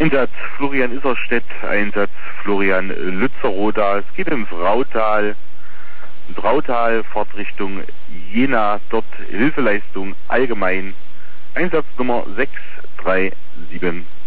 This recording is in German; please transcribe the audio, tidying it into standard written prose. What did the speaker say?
Einsatz Florian Isserstedt, Einsatz Florian Lützeroda. Es geht ins Rautal. Ins Rautal, Fahrtrichtung Jena, dort Hilfeleistung allgemein. Einsatznummer 637.